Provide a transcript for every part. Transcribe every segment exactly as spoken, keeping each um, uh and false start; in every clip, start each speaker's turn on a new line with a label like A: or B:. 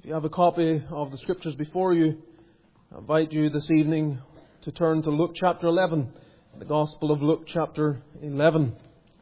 A: If you have a copy of the Scriptures before you, I invite you this evening to turn to Luke chapter eleven, the Gospel of Luke chapter eleven.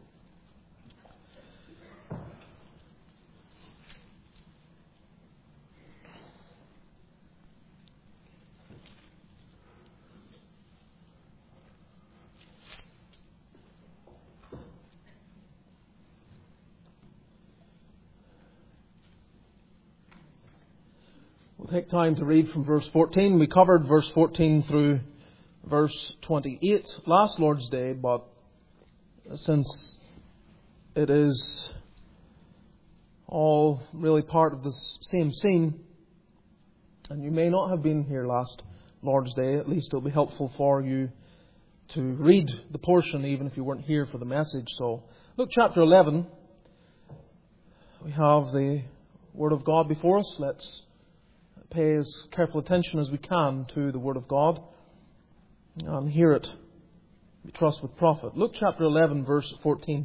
A: We'll take time to read from verse fourteen. We covered verse fourteen through verse twenty-eight last Lord's Day, but since it is all really part of the same scene, and you may not have been here last Lord's Day, at least it'll be helpful for you to read the portion even if you weren't here for the message. So, Luke chapter eleven, we have the Word of God before us. Let's pay as careful attention as we can to the Word of God and hear it, we trust, with profit. Luke chapter eleven, verse fourteen.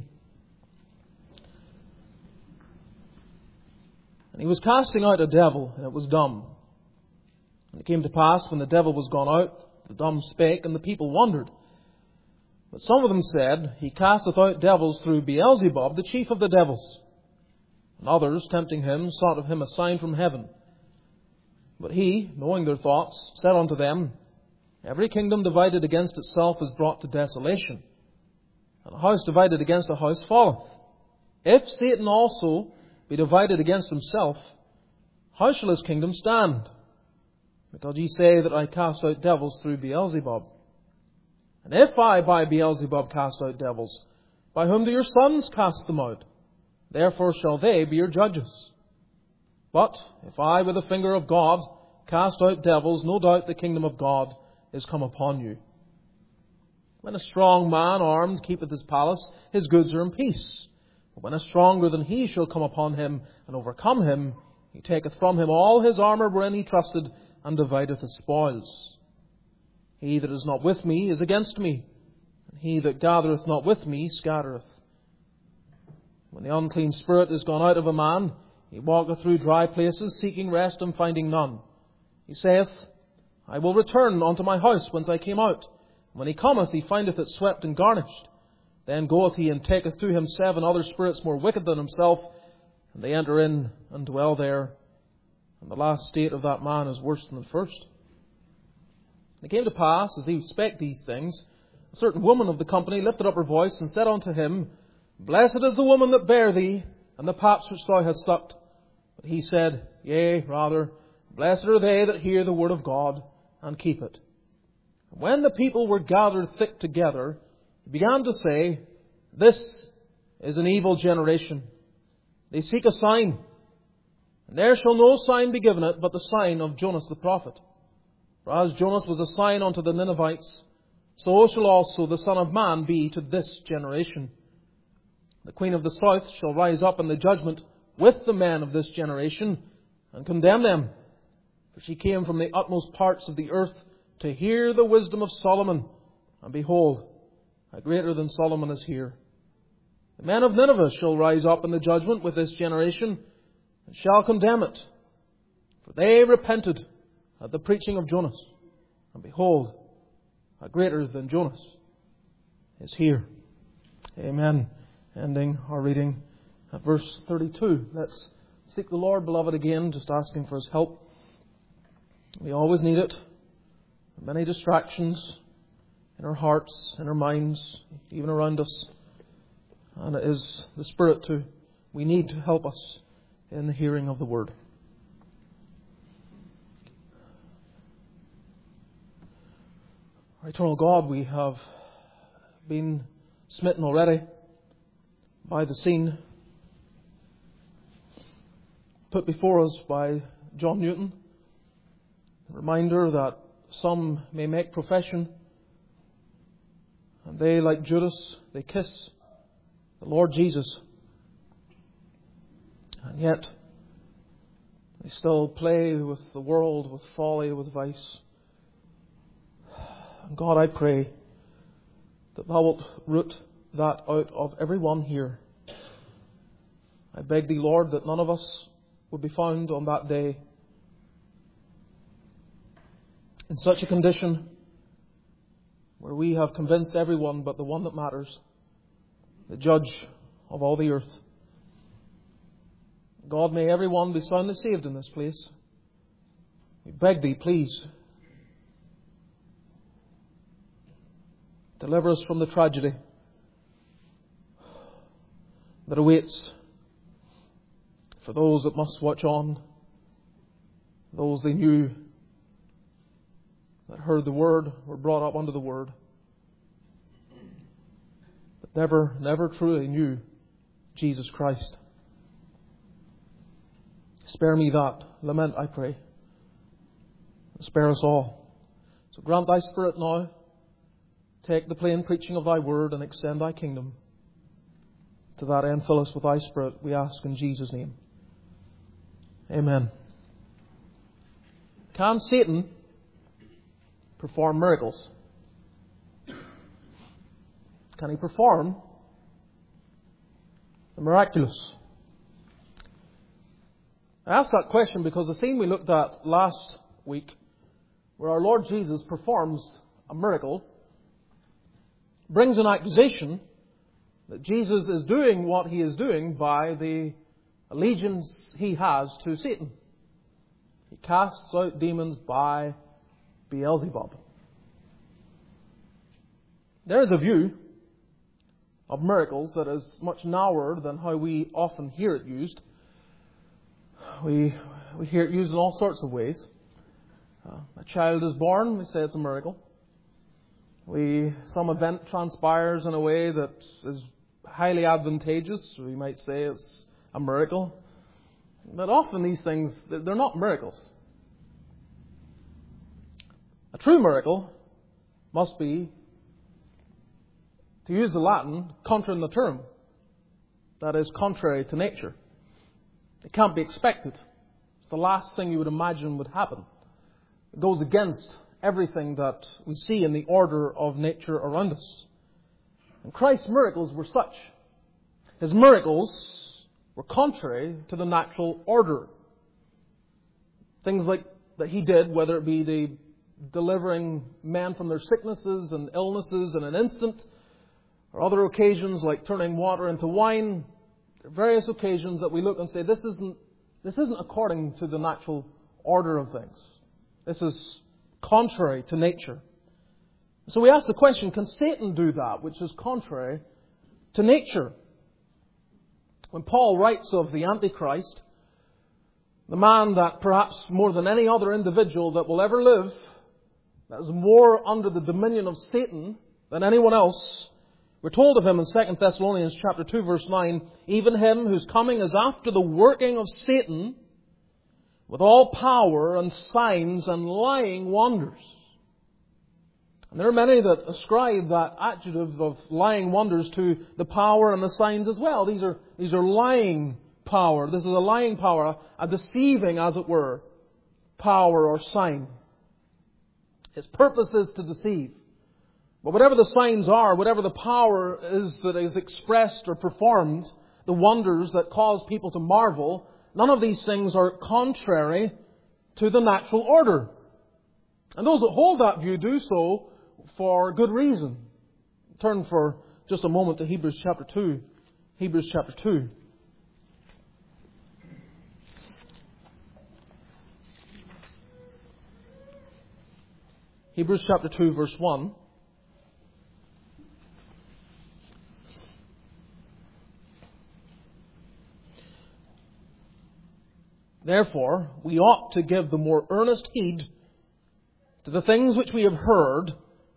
A: And he was casting out a devil, and it was dumb. And it came to pass, when the devil was gone out, the dumb spake, and the people wondered. But some of them said, He casteth out devils through Beelzebub, the chief of the devils. And others, tempting him, sought of him a sign from heaven. But he, knowing their thoughts, said unto them, Every kingdom divided against itself is brought to desolation, and a house divided against a house falleth. If Satan also be divided against himself, how shall his kingdom stand? Because ye say that I cast out devils through Beelzebub. And if I by Beelzebub cast out devils, by whom do your sons cast them out? Therefore shall they be your judges. But if I with the finger of God cast out devils, no doubt the kingdom of God is come upon you. When a strong man armed keepeth his palace, his goods are in peace. But when a stronger than he shall come upon him and overcome him, he taketh from him all his armour wherein he trusted, and divideth his spoils. He that is not with me is against me, and he that gathereth not with me scattereth. When the unclean spirit is gone out of a man, he walketh through dry places, seeking rest and finding none. He saith, I will return unto my house whence I came out. When he cometh, he findeth it swept and garnished. Then goeth he and taketh to him seven other spirits more wicked than himself, and they enter in and dwell there. And the last state of that man is worse than the first. It came to pass, as he spake these things, a certain woman of the company lifted up her voice and said unto him, Blessed is the woman that bare thee, and the paps which thou hast sucked. But he said, Yea, rather, blessed are they that hear the word of God and keep it. And when the people were gathered thick together, he began to say, This is an evil generation. They seek a sign, and there shall no sign be given it but the sign of Jonas the prophet. For as Jonas was a sign unto the Ninevites, so shall also the Son of Man be to this generation. The Queen of the South shall rise up in the judgment with the men of this generation and condemn them. For she came from the utmost parts of the earth to hear the wisdom of Solomon. And behold, a greater than Solomon is here. The men of Nineveh shall rise up in the judgment with this generation and shall condemn it. For they repented at the preaching of Jonas. And behold, a greater than Jonas is here. Amen. Ending our reading at verse thirty-two. Let's seek the Lord, beloved, again, just asking for His help. We always need it. Many distractions in our hearts, in our minds, even around us. And it is the Spirit to, we need to help us in the hearing of the Word. Our eternal God, we have been smitten already by the scene put before us by John Newton. A reminder that some may make profession, and they, like Judas, they kiss the Lord Jesus, and yet they still play with the world, with folly, with vice. And God, I pray that Thou wilt root that out of every one here. I beg Thee, Lord, that none of us would be found on that day in such a condition where we have convinced everyone but the one that matters, the judge of all the earth. God, may everyone be soundly saved in this place. We beg Thee, please, deliver us from the tragedy that awaits for those that must watch on, those they knew, that heard the Word, were brought up under the Word, but never, never truly knew Jesus Christ. Spare me that lament, I pray. Spare us all. So grant Thy Spirit now. Take the plain preaching of Thy Word and extend Thy kingdom. To that end, fill us with Thy Spirit, we ask in Jesus' name. Amen. Can Satan perform miracles? Can he perform the miraculous? I ask that question because the scene we looked at last week, where our Lord Jesus performs a miracle, brings an accusation that Jesus is doing what He is doing by the allegiance He has to Satan. He casts out demons by Beelzebub. There is a view of miracles that is much narrower than how we often hear it used. We, we hear it used in all sorts of ways. Uh, a child is born, we say it's a miracle. We, some event transpires in a way that is highly advantageous. We might say it's a miracle. But often these things, they're not miracles. A true miracle must be, to use the Latin, contra naturam. That is, contrary to nature. It can't be expected. It's the last thing you would imagine would happen. It goes against everything that we see in the order of nature around us. And Christ's miracles were such. His miracles were contrary to the natural order. Things like that He did, whether it be the delivering men from their sicknesses and illnesses in an instant, or other occasions like turning water into wine, there are various occasions that we look and say, this isn't, this isn't according to the natural order of things. This is contrary to nature. So we ask the question, can Satan do that which is contrary to nature? When Paul writes of the Antichrist, the man that perhaps more than any other individual that will ever live, that is more under the dominion of Satan than anyone else, we're told of him in Second Thessalonians chapter two, verse nine, even him whose coming is after the working of Satan, with all power and signs and lying wonders. And there are many that ascribe that adjective of lying wonders to the power and the signs as well. These are, these are lying power. This is a lying power, a deceiving, as it were, power or sign. Its purpose is to deceive. But whatever the signs are, whatever the power is that is expressed or performed, the wonders that cause people to marvel, none of these things are contrary to the natural order. And those that hold that view do so for good reason. Turn for just a moment to Hebrews chapter two. Hebrews chapter two. Hebrews chapter two, verse one. Therefore, we ought to give the more earnest heed to the things which we have heard,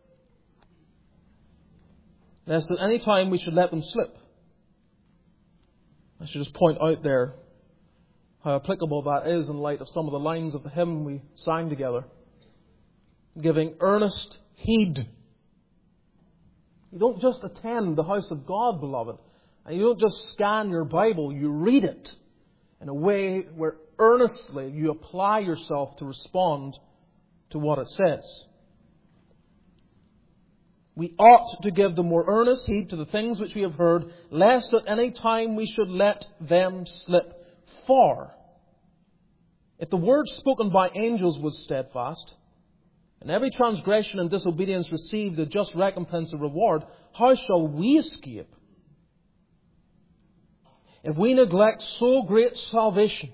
A: lest at any time we should let them slip. I should just point out there how applicable that is in light of some of the lines of the hymn we sang together. Giving earnest heed. You don't just attend the house of God, beloved, and you don't just scan your Bible, you read it in a way where earnestly you apply yourself to respond to what it says. We ought to give the more earnest heed to the things which we have heard, lest at any time we should let them slip. For if the word spoken by angels was steadfast, and every transgression and disobedience received a just recompense of reward, how shall we escape if we neglect so great salvation?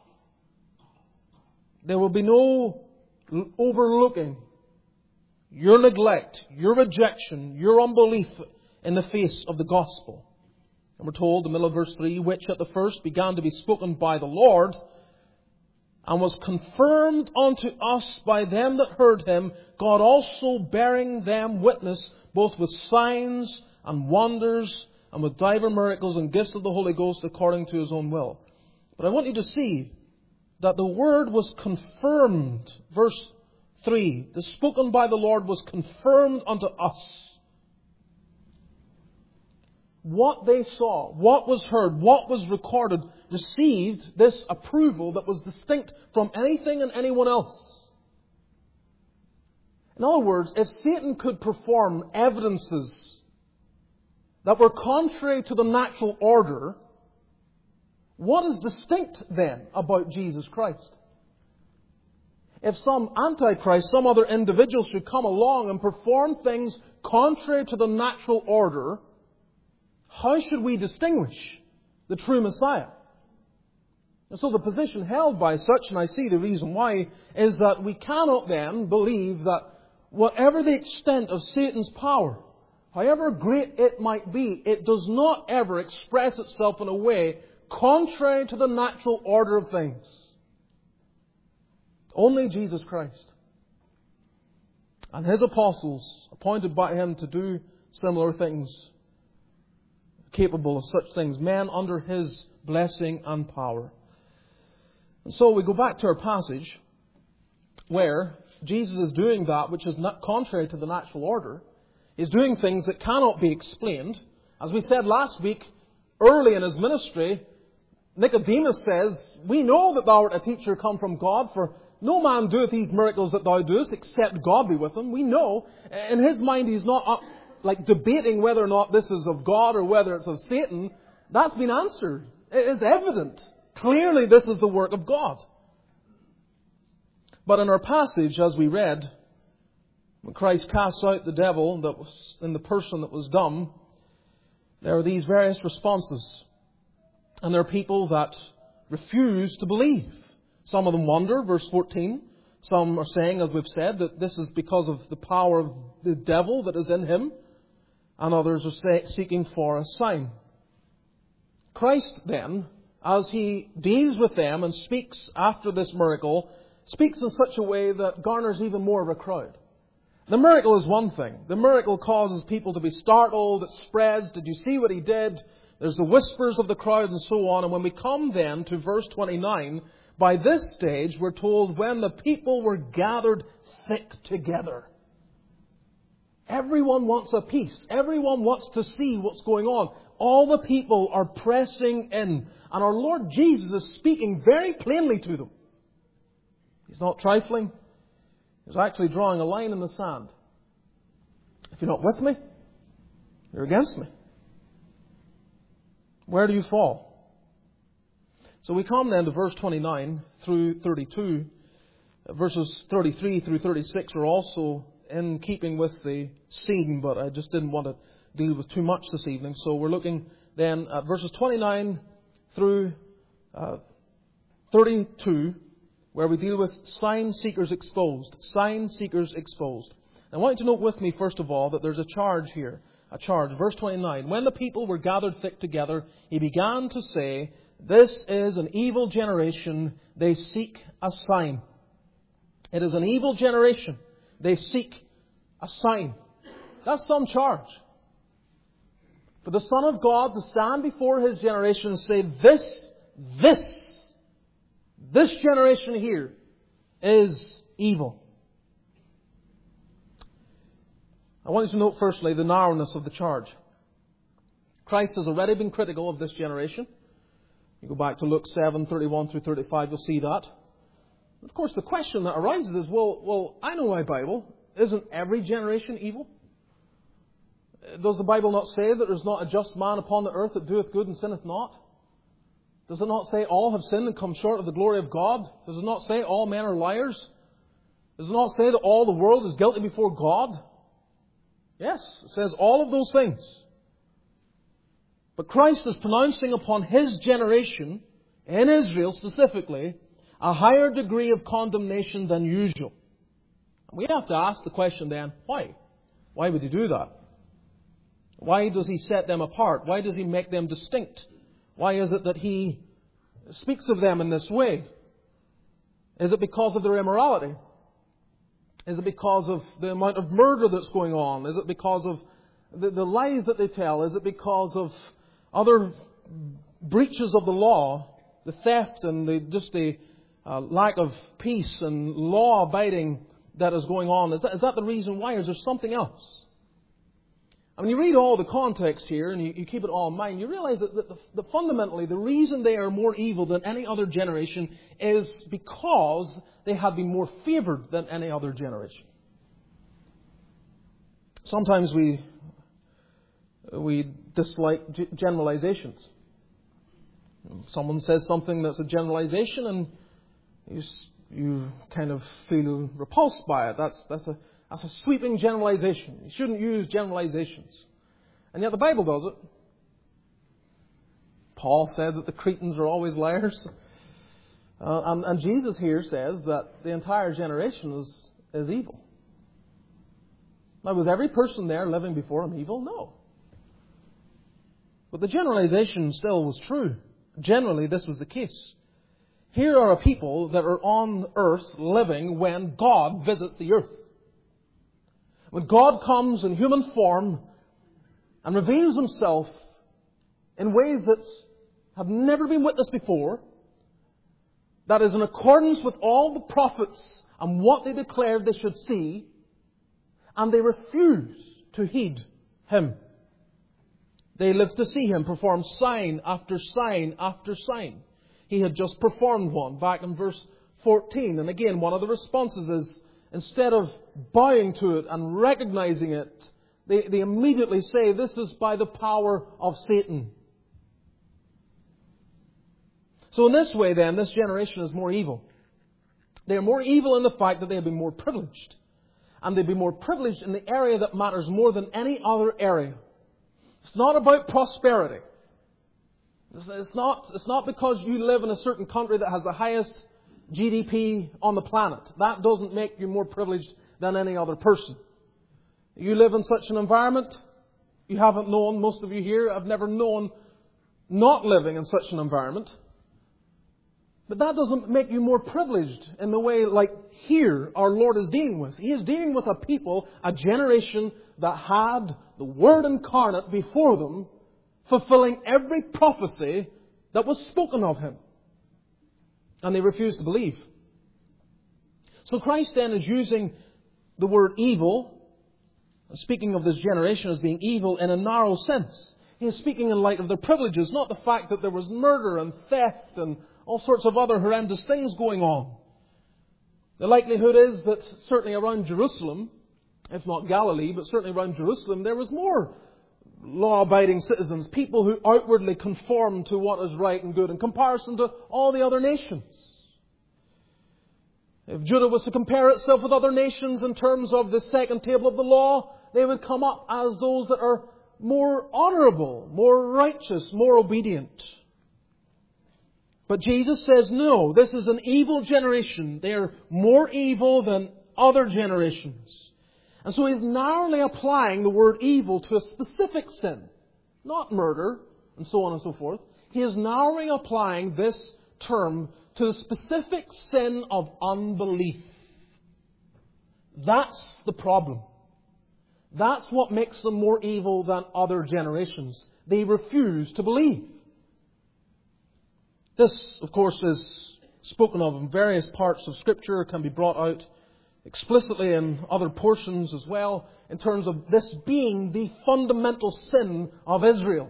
A: There will be no overlooking your neglect, your rejection, your unbelief in the face of the gospel. And we're told in the middle of verse three, which at the first began to be spoken by the Lord, and was confirmed unto us by them that heard him, God also bearing them witness, both with signs and wonders, and with divers miracles and gifts of the Holy Ghost according to his own will. But I want you to see that the word was confirmed. Verse three, the spoken by the Lord was confirmed unto us. What they saw, what was heard, what was recorded, received this approval that was distinct from anything and anyone else. In other words, if Satan could perform evidences that were contrary to the natural order, what is distinct then about Jesus Christ? If some antichrist, some other individual should come along and perform things contrary to the natural order, how should we distinguish the true Messiah? And so the position held by such, and I see the reason why, is that we cannot then believe that whatever the extent of Satan's power, however great it might be, it does not ever express itself in a way contrary to the natural order of things. Only Jesus Christ and His apostles, appointed by Him to do similar things, capable of such things, men under His blessing and power. And so we go back to our passage where Jesus is doing that which is not contrary to the natural order. He's doing things that cannot be explained. As we said last week, early in His ministry, Nicodemus says, we know that thou art a teacher come from God, for no man doeth these miracles that thou doest, except God be with him. We know. In his mind, he's not up, like debating whether or not this is of God or whether it's of Satan. That's been answered. It is evident. Clearly, this is the work of God. But in our passage, as we read, when Christ casts out the devil that was in the person that was dumb, there are these various responses. And there are people that refuse to believe. Some of them wonder, verse fourteen. Some are saying, as we've said, that this is because of the power of the devil that is in him. And others are say, seeking for a sign. Christ then, as He deals with them and speaks after this miracle, speaks in such a way that garners even more of a crowd. The miracle is one thing. The miracle causes people to be startled. It spreads. Did you see what He did? There's the whispers of the crowd and so on. And when we come then to verse twenty-nine, by this stage we're told when the people were gathered thick together. Everyone wants a piece. Everyone wants to see what's going on. All the people are pressing in. And our Lord Jesus is speaking very plainly to them. He's not trifling. He's actually drawing a line in the sand. If you're not with me, you're against me. Where do you fall? So we come then to verse twenty-nine through thirty-two. Verses thirty-three through thirty-six are also in keeping with the scene, but I just didn't want to deal with too much this evening. So we're looking then at verses twenty-nine through uh, thirty-two, where we deal with sign seekers exposed. Sign seekers exposed. I want you to note with me, first of all, that there's a charge here. A charge. Verse twenty-nine. When the people were gathered thick together, He began to say, this is an evil generation. They seek a sign. It is an evil generation. They seek a sign. That's some charge. For the Son of God to stand before His generation and say, this, this, this generation here is evil. I want you to note firstly the narrowness of the charge. Christ has already been critical of this generation. You go back to Luke seven, thirty-one through thirty-five, you'll see that. Of course, the question that arises is, well, well, I know my Bible. Isn't every generation evil? Does the Bible not say that there's not a just man upon the earth that doeth good and sinneth not? Does it not say all have sinned and come short of the glory of God? Does it not say all men are liars? Does it not say that all the world is guilty before God? Yes, it says all of those things. But Christ is pronouncing upon His generation, in Israel specifically, a higher degree of condemnation than usual. We have to ask the question then, why? Why would He do that? Why does He set them apart? Why does He make them distinct? Why is it that He speaks of them in this way? Is it because of their immorality? Is it because of the amount of murder that's going on? Is it because of the, the lies that they tell? Is it because of other breaches of the law, the theft and the, just the uh, lack of peace and law-abiding that is going on? Is that, is that the reason why, or is there something else? I mean, you read all the context here and you, you keep it all in mind, you realize that, that, that fundamentally the reason they are more evil than any other generation is because they have been more favoured than any other generation. Sometimes we we dislike generalizations. Someone says something that's a generalization and you, you kind of feel repulsed by it. That's, that's a That's a sweeping generalization. You shouldn't use generalizations. And yet the Bible does it. Paul said that the Cretans are always liars. Uh, and, and Jesus here says that the entire generation is, is evil. Now, was every person there living before him evil? No. But the generalization still was true. Generally, this was the case. Here are a people that are on earth living when God visits the earth. When God comes in human form and reveals Himself in ways that have never been witnessed before, that is in accordance with all the prophets and what they declared they should see, and they refuse to heed Him. They live to see Him perform sign after sign after sign. He had just performed one back in verse fourteen. And again, one of the responses is, instead of bowing to it and recognizing it, they, they immediately say, this is by the power of Satan. So in this way then, this generation is more evil. They are more evil in the fact that they have been more privileged. And they've been more privileged in the area that matters more than any other area. It's not about prosperity. It's, it's not, it's not because you live in a certain country that has the highest G D P on the planet. That doesn't make you more privileged than any other person. You live in such an environment, you haven't known, most of you here have never known not living in such an environment. But that doesn't make you more privileged in the way like here our Lord is dealing with. He is dealing with a people, a generation that had the Word incarnate before them, fulfilling every prophecy that was spoken of Him. And they refuse to believe. So Christ then is using the word evil, speaking of this generation as being evil in a narrow sense. He is speaking in light of their privileges, not the fact that there was murder and theft and all sorts of other horrendous things going on. The likelihood is that certainly around Jerusalem, if not Galilee, but certainly around Jerusalem, there was more law-abiding citizens, people who outwardly conform to what is right and good in comparison to all the other nations. If Judah was to compare itself with other nations in terms of the second table of the law, they would come up as those that are more honourable, more righteous, more obedient. But Jesus says, no, this is an evil generation. They are more evil than other generations. And so He's narrowly applying the word evil to a specific sin. Not murder, and so on and so forth. He is narrowly applying this term to the specific sin of unbelief. That's the problem. That's what makes them more evil than other generations. They refuse to believe. This, of course, is spoken of in various parts of Scripture, can be brought out explicitly in other portions as well, in terms of this being the fundamental sin of Israel.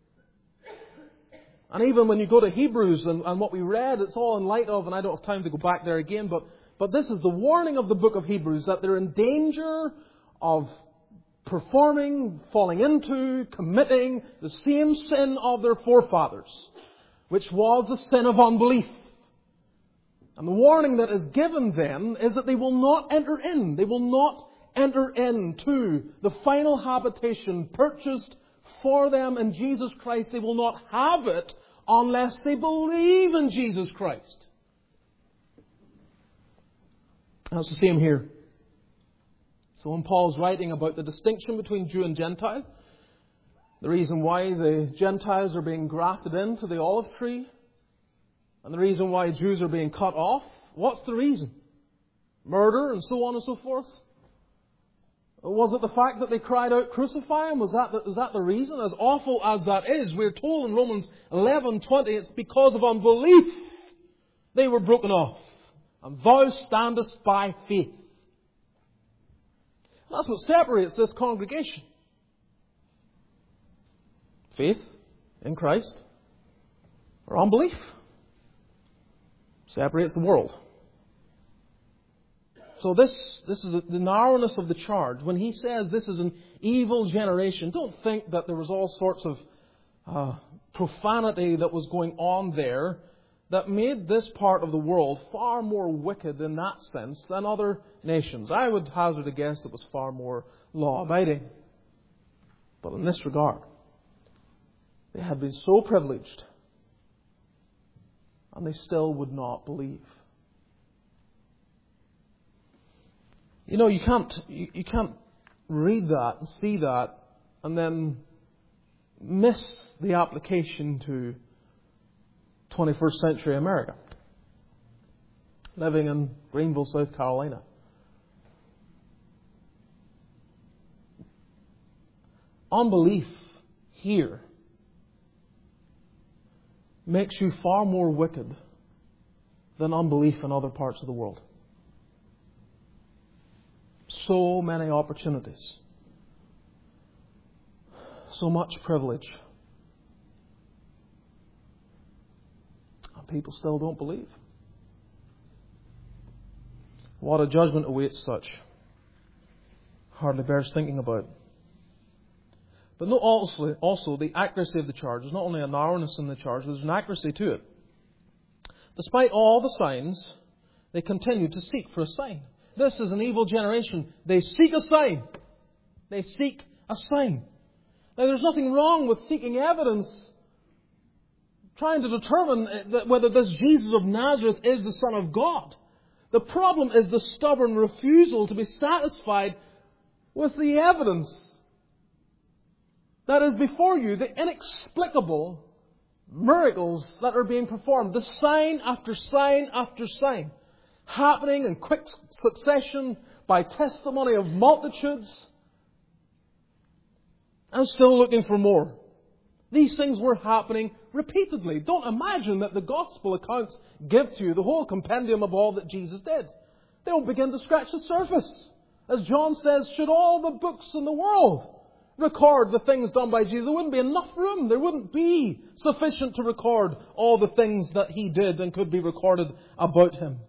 A: And even when you go to Hebrews and, and what we read, it's all in light of, and I don't have time to go back there again, but, but this is the warning of the book of Hebrews, that they're in danger of performing, falling into, committing the same sin of their forefathers, which was the sin of unbelief. And the warning that is given then is that they will not enter in. They will not enter into the final habitation purchased for them in Jesus Christ. They will not have it unless they believe in Jesus Christ. That's the same here. So when Paul's writing about the distinction between Jew and Gentile, the reason why the Gentiles are being grafted into the olive tree, and the reason why Jews are being cut off, what's the reason? Murder and so on and so forth? Was it the fact that they cried out, "Crucify him"? Was that the, is that the reason? As awful as that is, we're told in Romans eleven twenty, it's because of unbelief they were broken off. And thou standest by faith. That's what separates this congregation. Faith in Christ or unbelief separates the world. So this, this is the narrowness of the charge. When he says this is an evil generation, don't think that there was all sorts of uh, profanity that was going on there that made this part of the world far more wicked in that sense than other nations. I would hazard a guess it was far more law-abiding. But in this regard, they had been so privileged, and they still would not believe. You know, you can't you, you can't read that and see that and then miss the application to twenty-first century America, living in Greenville, South Carolina. Unbelief here makes you far more wicked than unbelief in other parts of the world. So many opportunities. So much privilege. And people still don't believe. What a judgment awaits such. Hardly bears thinking about. But note also, also the accuracy of the charge. There's not only a narrowness in the charge, there's an accuracy to it. Despite all the signs, they continue to seek for a sign. This is an evil generation. They seek a sign. They seek a sign. Now, there's nothing wrong with seeking evidence, trying to determine whether this Jesus of Nazareth is the Son of God. The problem is the stubborn refusal to be satisfied with the evidence that is before you, the inexplicable miracles that are being performed, the sign after sign after sign, happening in quick succession by testimony of multitudes, and still looking for more. These things were happening repeatedly. Don't imagine that the gospel accounts give to you the whole compendium of all that Jesus did. They don't begin to scratch the surface. As John says, should all the books in the world record the things done by Jesus, there wouldn't be enough room. There wouldn't be sufficient to record all the things that He did and could be recorded about Him.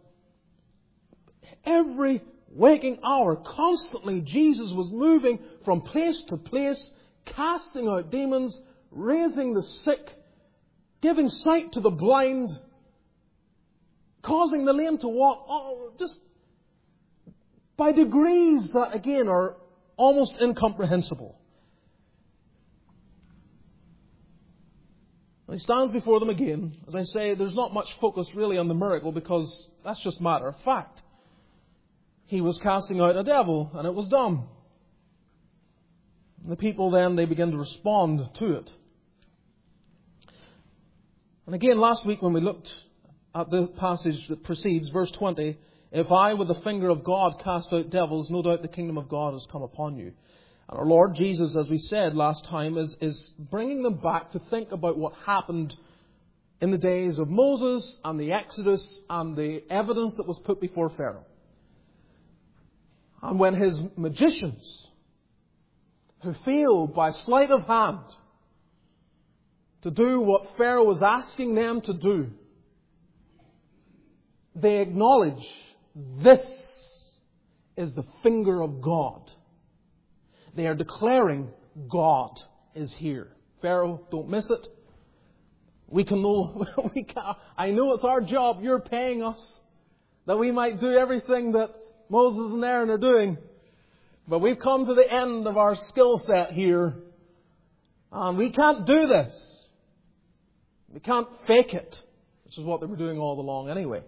A: Every waking hour, constantly, Jesus was moving from place to place, casting out demons, raising the sick, giving sight to the blind, causing the lame to walk, oh, just by degrees that, again, are almost incomprehensible. He stands before them again. As I say, there's not much focus really on the miracle because that's just matter of fact. He was casting out a devil and it was dumb. And the people then, they begin to respond to it. And again, last week when we looked at the passage that precedes, verse twenty, if I with the finger of God cast out devils, no doubt the kingdom of God has come upon you. And our Lord Jesus, as we said last time, is, is bringing them back to think about what happened in the days of Moses and the Exodus and the evidence that was put before Pharaoh. And when his magicians, who failed by sleight of hand to do what Pharaoh was asking them to do, they acknowledge this is the finger of God. They are declaring God is here. Pharaoh, don't miss it. We can know, we can, I know it's our job. You're paying us. that we might do everything that Moses and Aaron are doing. But we've come to the end of our skill set here. And we can't do this. We can't fake it, which is what they were doing all along anyway.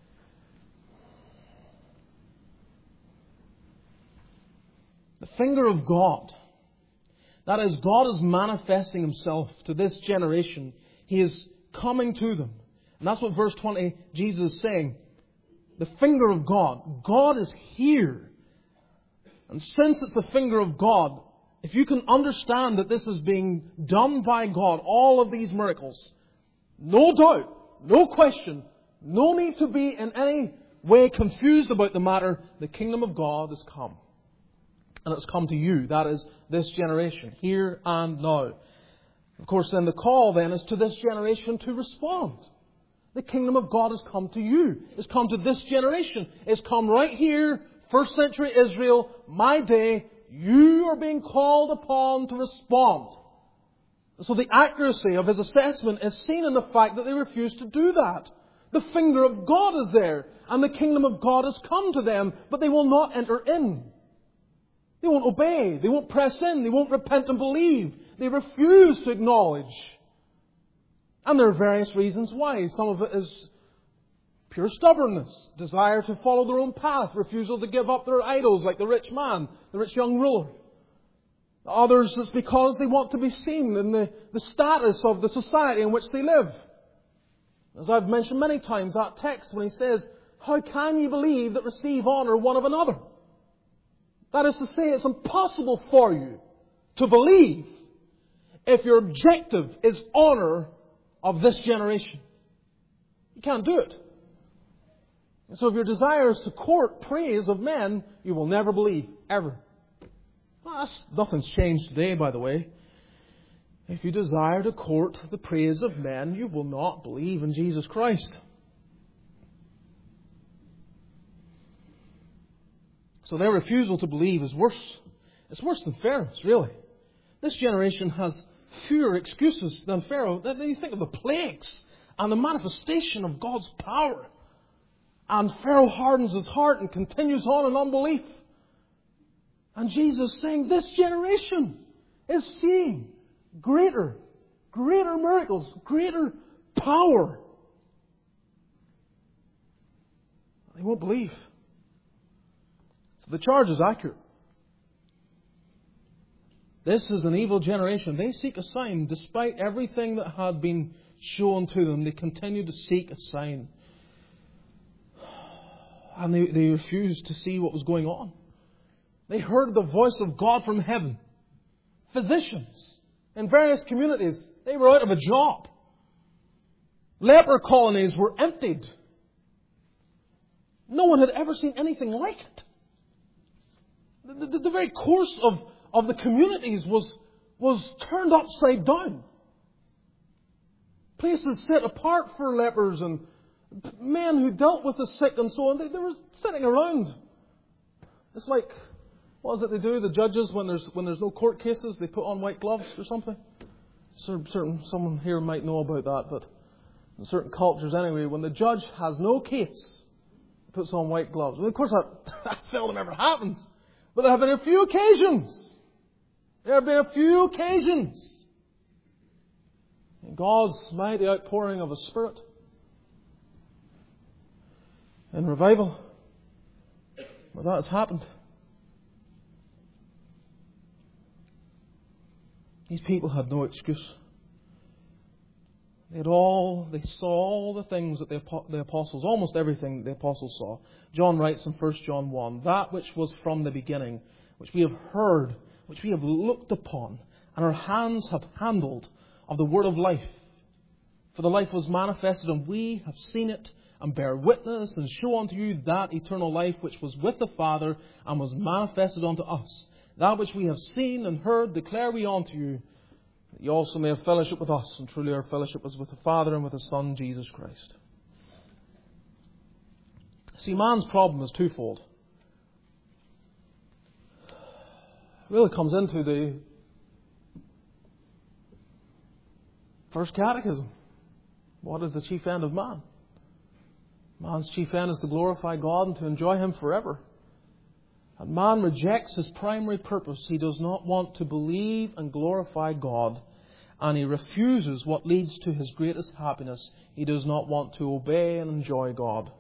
A: The finger of God. That is, God is manifesting Himself to this generation. He is coming to them. And that's what verse twenty, Jesus is saying. The finger of God. God is here. And since it's the finger of God, if you can understand that this is being done by God, all of these miracles, no doubt, no question, no need to be in any way confused about the matter, the kingdom of God has come. And it's come to you. That is this generation, here and now. Of course, then the call then is to this generation to respond. The kingdom of God has come to you. It's come to this generation. It's come right here, first century Israel, my day. You are being called upon to respond. So the accuracy of His assessment is seen in the fact that they refuse to do that. The finger of God is there, and the kingdom of God has come to them, but they will not enter in. They won't obey. They won't press in. They won't repent and believe. They refuse to acknowledge. And there are various reasons why. Some of it is pure stubbornness, desire to follow their own path, refusal to give up their idols like the rich man, the rich young ruler. Others, it's because they want to be seen in the, the status of the society in which they live. As I've mentioned many times, that text when He says, how can you believe that receive honour one of another? That is to say, it's impossible for you to believe if your objective is honour of this generation. You can't do it. And so if your desire is to court praise of men, you will never believe, ever. Well, that's, nothing's changed today, by the way. If you desire to court the praise of men, you will not believe in Jesus Christ. So their refusal to believe is worse. It's worse than Pharaoh's, really. This generation has fewer excuses than Pharaoh. Then you think of the plagues and the manifestation of God's power. And Pharaoh hardens his heart and continues on in unbelief. And Jesus is saying, this generation is seeing greater, greater miracles, greater power. They won't believe. So the charge is accurate. This is an evil generation. They seek a sign. Despite everything that had been shown to them, they continue to seek a sign. And they, they refused to see what was going on. They heard the voice of God from heaven. Physicians in various communities, they were out of a job. Leper colonies were emptied. No one had ever seen anything like it. The, the, the very course of, of the communities was, was turned upside down. Places set apart for lepers and men who dealt with the sick and so on, they, they were sitting around. It's like, what is it they do? The judges, when there's when there's no court cases, they put on white gloves or something. Certain someone here might know about that, but in certain cultures anyway, when the judge has no case, he puts on white gloves. Well, of course, that, that seldom ever happens. But there have been a few occasions. There have been a few occasions. In God's mighty outpouring of His Spirit. In revival, well, that has happened. These people had no excuse. They had all, they saw all the things that the, the apostles, almost everything the apostles saw. John writes in First John one, that which was from the beginning, which we have heard, which we have looked upon, and our hands have handled of the word of life. For the life was manifested, and we have seen it, and bear witness, and show unto you that eternal life which was with the Father, and was manifested unto us. That which we have seen and heard declare we unto you, that ye also may have fellowship with us, and truly our fellowship is with the Father and with His Son, Jesus Christ. See, man's problem is twofold. It really comes into the first catechism. What is the chief end of man? Man's chief end is to glorify God and to enjoy Him forever. And man rejects his primary purpose. He does not want to believe and glorify God. And he refuses what leads to his greatest happiness. He does not want to obey and enjoy God.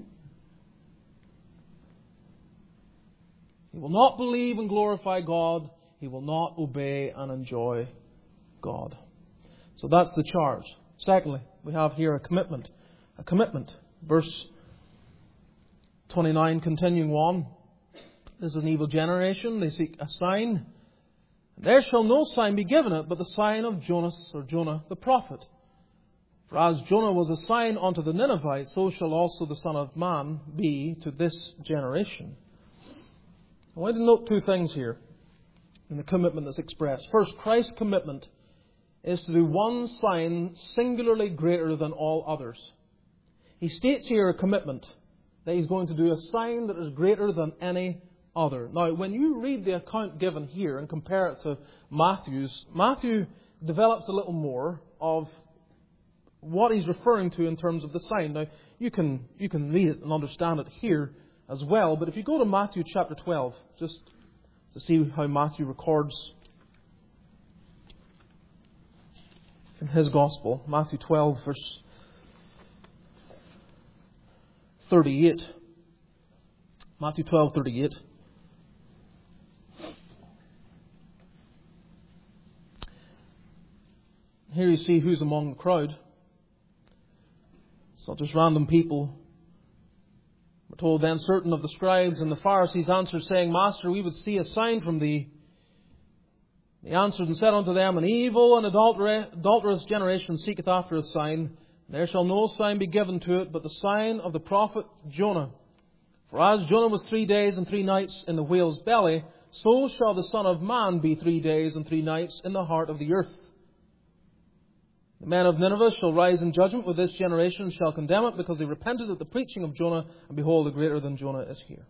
A: He will not believe and glorify God. He will not obey and enjoy God. So that's the charge. Secondly, we have here a commitment. A commitment. Verse twenty-nine, continuing on. This is an evil generation. They seek a sign. There shall no sign be given it, but the sign of Jonas, or Jonah, the prophet. For as Jonah was a sign unto the Ninevites, so shall also the Son of Man be to this generation. I want to note two things here in the commitment that's expressed. First, Christ's commitment is to do one sign singularly greater than all others. He states here a commitment that He's going to do a sign that is greater than any other. Now, when you read the account given here and compare it to Matthew's, Matthew develops a little more of what he's referring to in terms of the sign. Now, you can you can read it and understand it here as well, but if you go to Matthew chapter twelve, just to see how Matthew records in his Gospel, Matthew twelve, verse thirty-eight. Matthew twelve, thirty-eight. Here you see who's among the crowd. It's not just random people. We're told then certain of the scribes and the Pharisees answered, saying, Master, we would see a sign from thee. He answered and said unto them, An evil and adulterous generation seeketh after a sign. There shall no sign be given to it, but the sign of the prophet Jonah. For as Jonah was three days and three nights in the whale's belly, so shall the Son of Man be three days and three nights in the heart of the earth. The men of Nineveh shall rise in judgment with this generation and shall condemn it, because they repented at the preaching of Jonah, and behold, a greater than Jonah is here.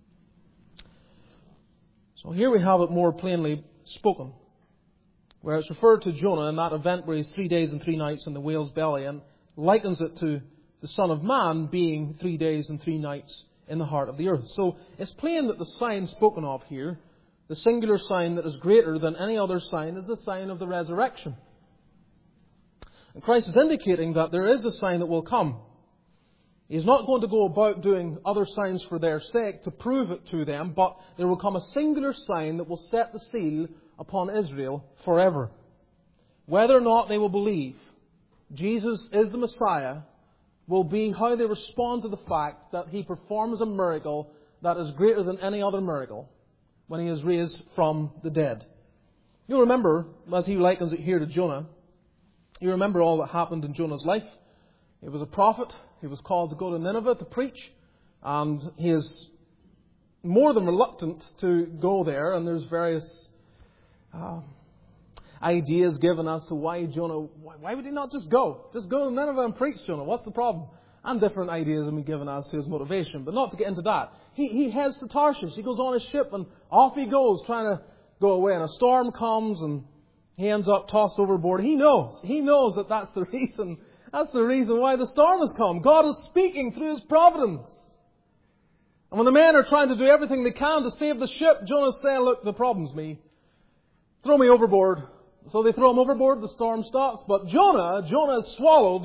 A: So here we have it more plainly spoken, where it's referred to Jonah in that event where he's three days and three nights in the whale's belly, and likens it to the Son of Man being three days and three nights in the heart of the earth. So it's plain that the sign spoken of here, the singular sign that is greater than any other sign, is the sign of the resurrection. And Christ is indicating that there is a sign that will come. He is not going to go about doing other signs for their sake to prove it to them, but there will come a singular sign that will set the seal upon Israel forever. Whether or not they will believe Jesus is the Messiah will be how they respond to the fact that He performs a miracle that is greater than any other miracle when He is raised from the dead. You'll remember, as He likens it here to Jonah, you remember all that happened in Jonah's life. He was a prophet. He was called to go to Nineveh to preach. And he is more than reluctant to go there. And there's various uh, ideas given as to why Jonah, why, why would he not just go? Just go to Nineveh and preach, Jonah. What's the problem? And different ideas have been given as to his motivation. But not to get into that. He, he heads to Tarshish. He goes on his ship and off he goes trying to go away. And a storm comes and he ends up tossed overboard. He knows. He knows that that's the reason. That's the reason why the storm has come. God is speaking through His providence. And when the men are trying to do everything they can to save the ship, Jonah's saying, look, the problem's me. Throw me overboard. So they throw him overboard. The storm stops. But Jonah, Jonah is swallowed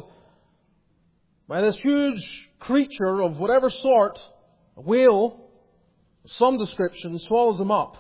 A: by this huge creature of whatever sort, a whale of some description, swallows him up.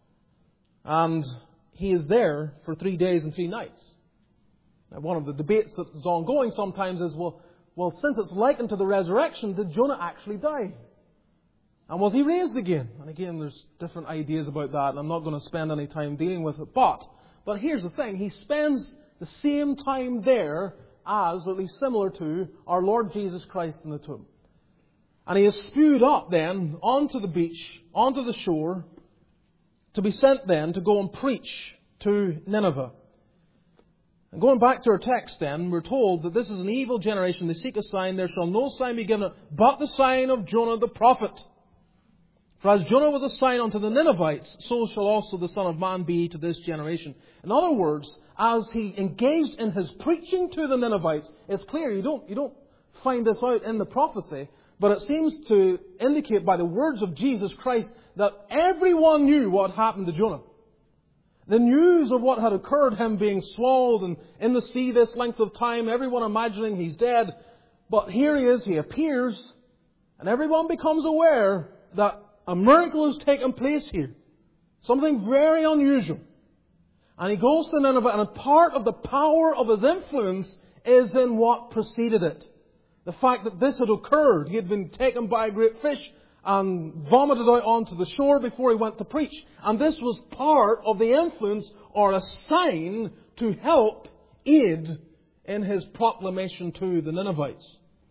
A: And he is there for three days and three nights. Now, one of the debates that is ongoing sometimes is, well, well, since it's likened to the resurrection, did Jonah actually die? And was he raised again? And again, there's different ideas about that, and I'm not going to spend any time dealing with it. But, but here's the thing. He spends the same time there as, or at least similar to, our Lord Jesus Christ in the tomb. And he is spewed up then onto the beach, onto the shore, to be sent then to go and preach to Nineveh. And going back to our text then, we're told that this is an evil generation. They seek a sign. There shall no sign be given but the sign of Jonah the prophet. For as Jonah was a sign unto the Ninevites, so shall also the Son of Man be to this generation. In other words, as he engaged in his preaching to the Ninevites, it's clear, you don't, you don't find this out in the prophecy, But it seems to indicate by the words of Jesus Christ that everyone knew what happened to Jonah. The news of what had occurred, him being swallowed and in the sea this length of time, everyone imagining he's dead. But here he is, he appears, and everyone becomes aware that a miracle has taken place here. Something very unusual. And he goes to Nineveh, and a part of the power of his influence is in what preceded it. The fact that this had occurred. He had been taken by a great fish and vomited out onto the shore before he went to preach. And this was part of the influence or a sign to help aid in his proclamation to the Ninevites.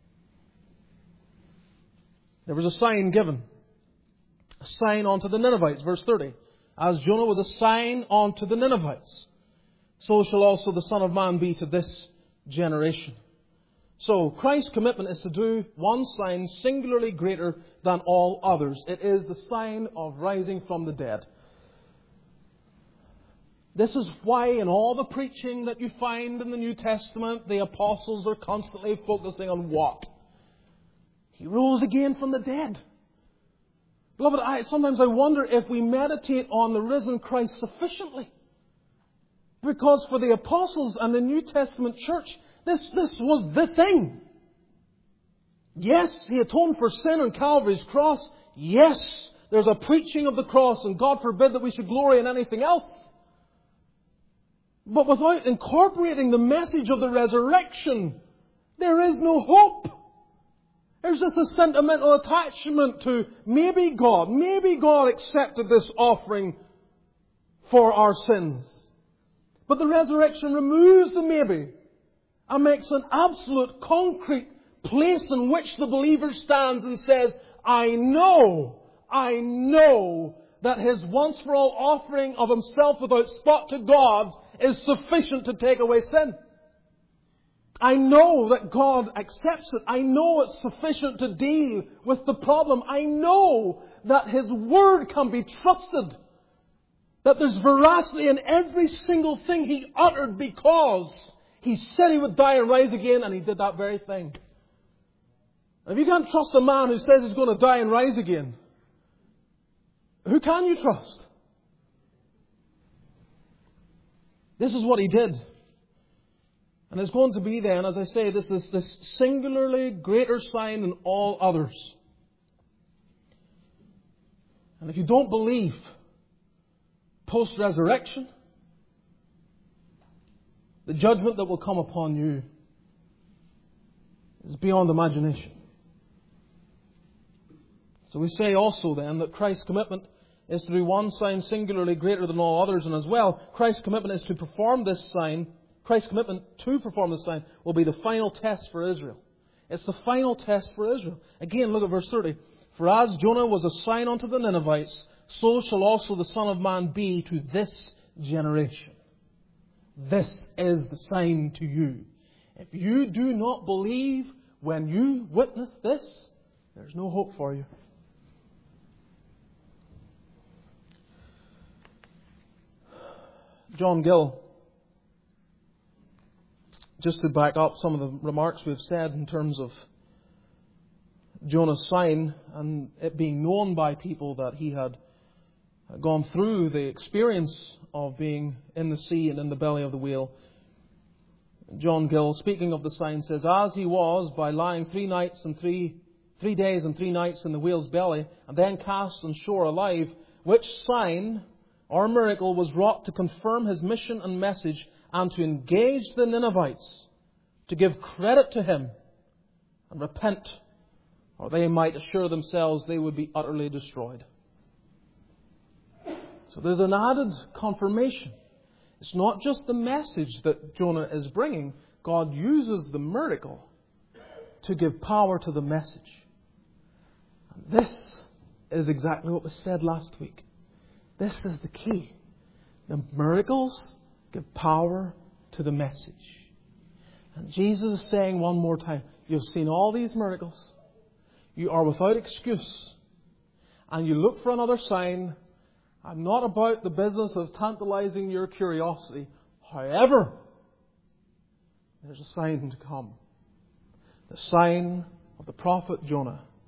A: There was a sign given. A sign unto the Ninevites, verse thirty. As Jonah was a sign unto the Ninevites, so shall also the Son of Man be to this generation. So, Christ's commitment is to do one sign singularly greater than all others. It is the sign of rising from the dead. This is why in all the preaching that you find in the New Testament, the apostles are constantly focusing on what? He rose again from the dead. Beloved, I, sometimes I wonder if we meditate on the risen Christ sufficiently. Because for the apostles and the New Testament church, this, this was the thing. Yes, He atoned for sin on Calvary's cross. Yes, there's a preaching of the cross, and God forbid that we should glory in anything else. But without incorporating the message of the resurrection, there is no hope. There's just a sentimental attachment to maybe God, maybe God accepted this offering for our sins. But the resurrection removes the maybe and makes an absolute concrete place in which the believer stands and says, I know, I know that His once for all offering of Himself without spot to God is sufficient to take away sin. I know that God accepts it. I know it's sufficient to deal with the problem. I know that His Word can be trusted. That there's veracity in every single thing He uttered because He said He would die and rise again, and He did that very thing. If you can't trust a man who says he's going to die and rise again, who can you trust? This is what He did. And it's going to be then, as I say, this, this, this singularly greater sign than all others. And if you don't believe post-resurrection, the judgment that will come upon you is beyond imagination. So we say also then that Christ's commitment is to do one sign singularly greater than all others, and as well, Christ's commitment is to perform this sign. Christ's commitment to perform this sign will be the final test for Israel. It's the final test for Israel. Again, look at verse thirty. For as Jonah was a sign unto the Ninevites, so shall also the Son of Man be to this generation. This is the sign to you. If you do not believe when you witness this, there's no hope for you. John Gill, just to back up some of the remarks we've said in terms of Jonah's sign and it being known by people that he had gone through the experience of being in the sea and in the belly of the whale. John Gill, speaking of the sign, says, as he was by lying three nights and three three days and three nights in the whale's belly, and then cast on shore alive, which sign or miracle was wrought to confirm his mission and message, and to engage the Ninevites to give credit to him and repent, or they might assure themselves they would be utterly destroyed. So there's an added confirmation. It's not just the message that Jonah is bringing. God uses the miracle to give power to the message. And this is exactly what was said last week. This is the key. The miracles give power to the message. And Jesus is saying one more time, you've seen all these miracles. You are without excuse. And you look for another sign. I'm not about the business of tantalizing your curiosity. However, there's a sign to come. The sign of the prophet Jonah.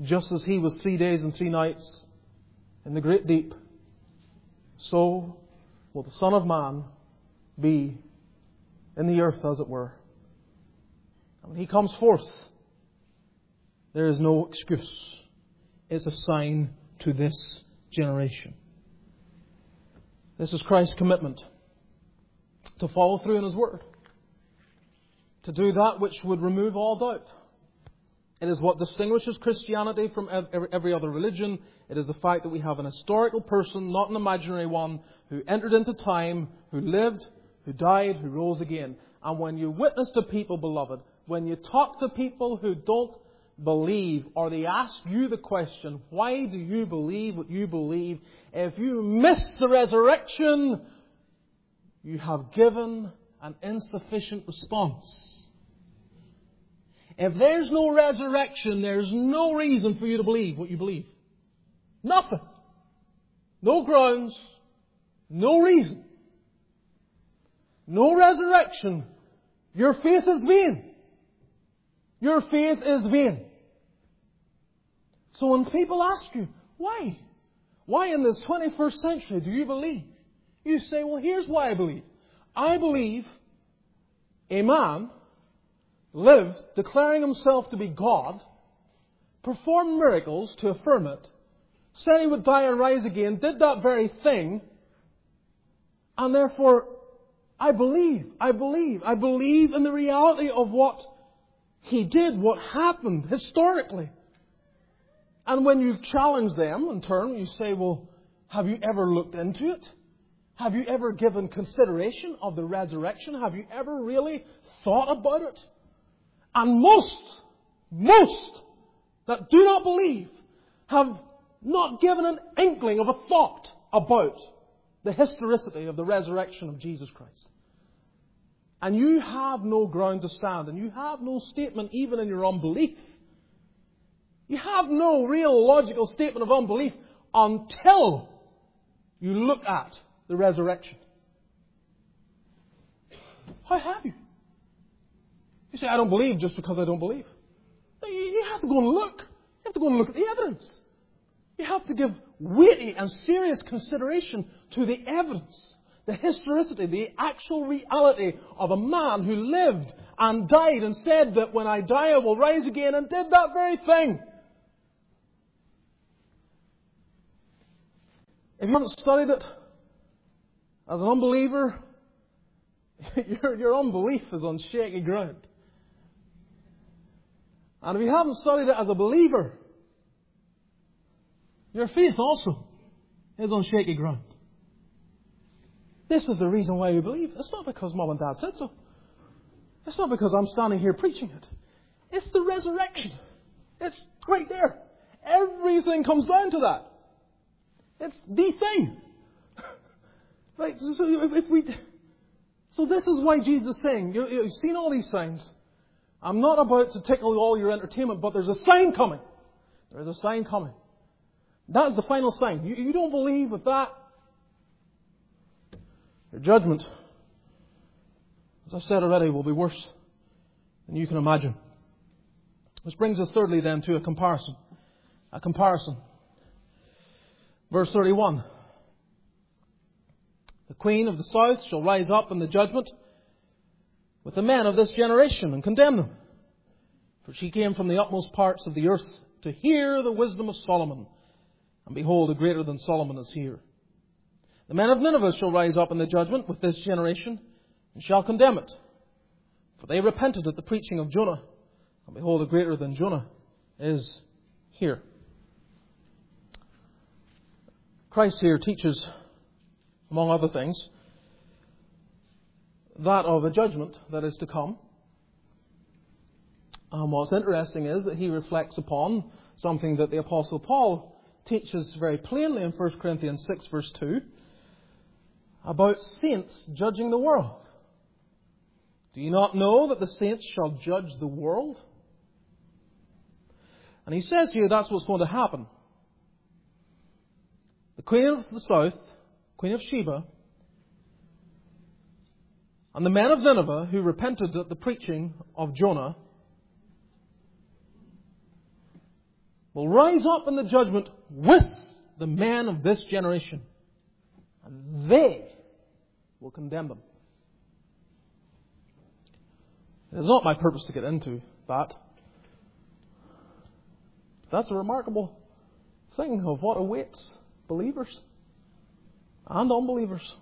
A: just as He was three days and three nights in the great deep, so will the Son of Man be in the earth, as it were. And when He comes forth, there is no excuse. It's a sign to this generation. This is Christ's commitment to follow through in His Word, to do that which would remove all doubt. It is what distinguishes Christianity from every other religion. It is the fact that we have an historical person, not an imaginary one, who entered into time, who lived, who died, who rose again. And when you witness to people, beloved, when you talk to people who don't believe, or they ask you the question, why do you believe what you believe? If you miss the resurrection, you have given an insufficient response. If there's no resurrection, there's no reason for you to believe what you believe. Nothing. No grounds. No reason. No resurrection. Your faith is vain. Your faith is vain. So when people ask you, why? Why in this twenty-first century do you believe? You say, well, here's why I believe. I believe a man lived declaring himself to be God, performed miracles to affirm it, said he would die and rise again, did that very thing, and therefore I believe, I believe, I believe in the reality of what he did, what happened historically. And when you challenge them in turn, you say, well, have you ever looked into it? Have you ever given consideration of the resurrection? Have you ever really thought about it? And most, most that do not believe have not given an inkling of a thought about the historicity of the resurrection of Jesus Christ. And you have no ground to stand, and you have no statement even in your unbelief. You have no real logical statement of unbelief until you look at the resurrection. How have you? You say, I don't believe just because I don't believe. You have to go and look. You have to go and look at the evidence. You have to give weighty and serious consideration to the evidence, the historicity, the actual reality of a man who lived and died and said that when I die I will rise again, and did that very thing. If you haven't studied it as an unbeliever, your, your unbelief is on shaky ground. And if you haven't studied it as a believer, your faith also is on shaky ground. This is the reason why we believe. It's not because Mom and Dad said so. It's not because I'm standing here preaching it. It's the resurrection. It's right there. Everything comes down to that. It's the thing. Right? So if we, so this is why Jesus is saying, you, you've seen all these signs. I'm not about to tickle all your entertainment, but there's a sign coming. There's a sign coming. That's the final sign. You, you don't believe with that, your judgment, as I've said already, will be worse than you can imagine. Which brings us thirdly then to a comparison. A comparison. Verse thirty-one. The queen of the south shall rise up in the judgment with the men of this generation and condemn them. For she came from the utmost parts of the earth to hear the wisdom of Solomon. And behold, a greater than Solomon is here. The men of Nineveh shall rise up in the judgment with this generation and shall condemn it. For they repented at the preaching of Jonah. And behold, a greater than Jonah is here. Christ here teaches, among other things, that of a judgment that is to come. And what's interesting is that he reflects upon something that the Apostle Paul teaches very plainly in First Corinthians six verse two about saints judging the world. Do you not know that the saints shall judge the world? And he says here that's what's going to happen. The Queen of the South, Queen of Sheba, and the men of Nineveh who repented at the preaching of Jonah will rise up in the judgment with the men of this generation, and they will condemn them. It is not my purpose to get into that. That's a remarkable thing of what awaits believers and unbelievers.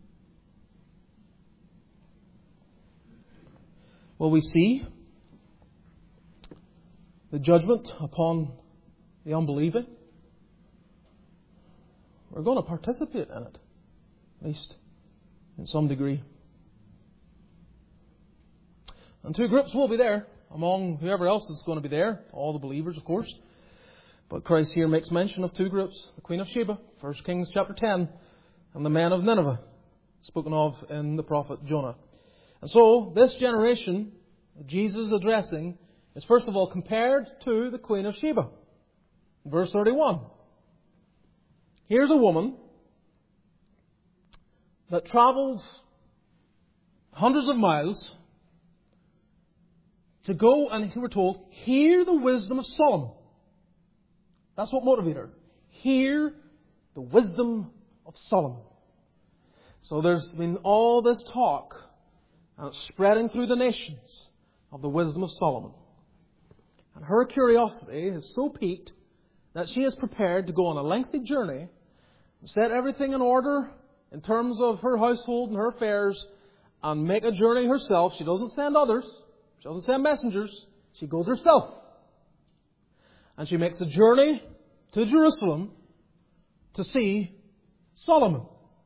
A: Will we see the judgment upon the unbelieving? We're going to participate in it, at least in some degree. And two groups will be there, among whoever else is going to be there, all the believers, of course. But Christ here makes mention of two groups, the Queen of Sheba, First Kings chapter ten, and the men of Nineveh, spoken of in the prophet Jonah. And so, this generation that Jesus is addressing is first of all compared to the Queen of Sheba. Verse thirty-one. Here's a woman that travelled hundreds of miles to go and, we were told, hear the wisdom of Solomon. That's what motivated her. Hear the wisdom of Solomon. So there's been all this talk, and it's spreading through the nations, of the wisdom of Solomon. And her curiosity is so piqued that she is prepared to go on a lengthy journey, set everything in order in terms of her household and her affairs, and make a journey herself. She doesn't send others. She doesn't send messengers. She goes herself. And she makes a journey to Jerusalem to see Solomon.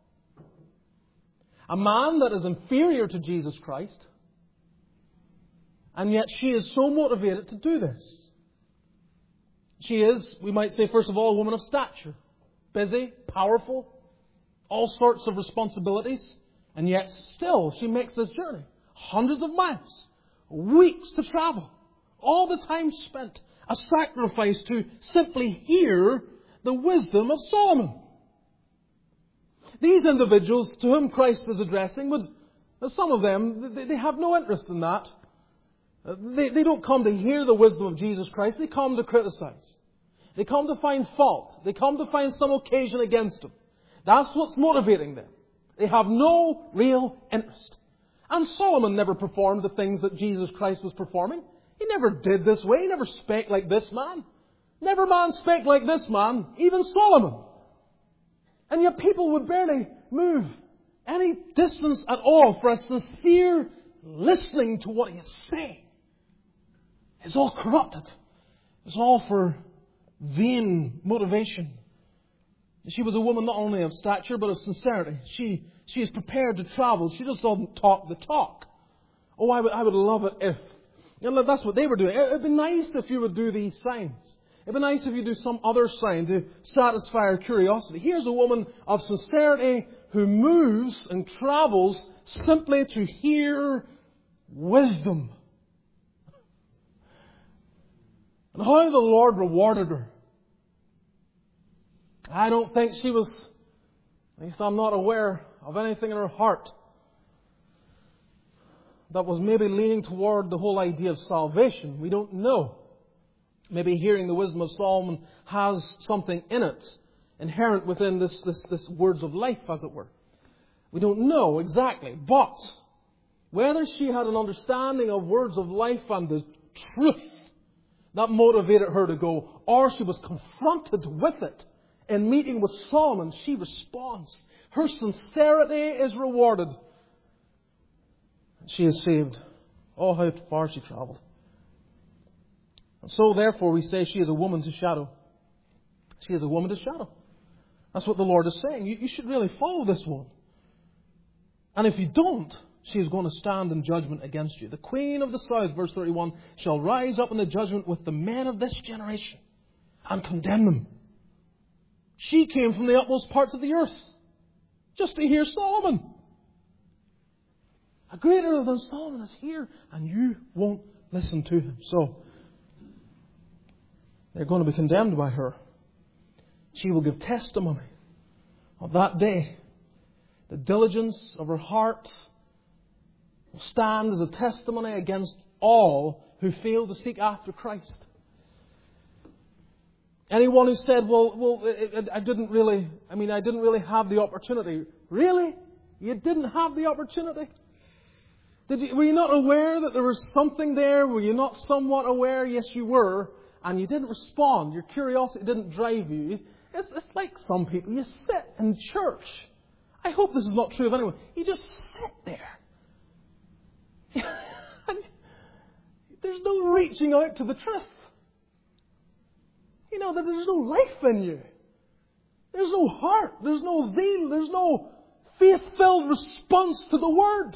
A: A man that is inferior to Jesus Christ. And yet she is so motivated to do this. She is, we might say, first of all, a woman of stature. Busy, powerful, all sorts of responsibilities. And yet still she makes this journey. Hundreds of miles. Weeks to travel. All the time spent. A sacrifice to simply hear the wisdom of Solomon. These individuals to whom Christ is addressing, would, some of them, they have no interest in that. They, they don't come to hear the wisdom of Jesus Christ. They come to criticize. They come to find fault. They come to find some occasion against Him. That's what's motivating them. They have no real interest. And Solomon never performed the things that Jesus Christ was performing. He never did this way. He never spake like this man. Never man spake like this man, even Solomon. And yet people would barely move any distance at all for a sincere listening to what he is saying. It's all corrupted. It's all for vain motivation. She was a woman not only of stature but of sincerity. She, she is prepared to travel. She just doesn't talk the talk. Oh, I would, I would love it if... You know, that's what they were doing. It would be nice if you would do these signs. It would be nice if you do some other sign to satisfy our curiosity. Here's a woman of sincerity who moves and travels simply to hear wisdom. And how the Lord rewarded her. I don't think she was, at least I'm not aware of anything in her heart that was maybe leaning toward the whole idea of salvation. We don't know. Maybe hearing the wisdom of Solomon has something in it, inherent within this, this, this words of life, as it were. We don't know exactly. But whether she had an understanding of words of life and the truth that motivated her to go, or she was confronted with it in meeting with Solomon, she responds. Her sincerity is rewarded. She is saved. Oh, how far she travelled. And so, therefore, we say she is a woman to shadow. She is a woman to shadow. That's what the Lord is saying. You, you should really follow this one. And if you don't, she is going to stand in judgment against you. The Queen of the South, verse thirty-one, shall rise up in the judgment with the men of this generation and condemn them. She came from the utmost parts of the earth just to hear Solomon. A greater than Solomon is here, and you won't listen to him. So, they're going to be condemned by her. She will give testimony of that day. The diligence of her heart will stand as a testimony against all who fail to seek after Christ. Anyone who said, well, well, it, it, I didn't really, I mean, I didn't really have the opportunity. Really? You didn't have the opportunity? Did you, were you not aware that there was something there? Were you not somewhat aware? Yes, you were. And you didn't respond. Your curiosity didn't drive you. It's, it's like some people. You sit in church. I hope this is not true of anyone. You just sit there. And there's no reaching out to the truth. You know, that there's no life in you. There's no heart. There's no zeal. There's no faith-filled response to the Word.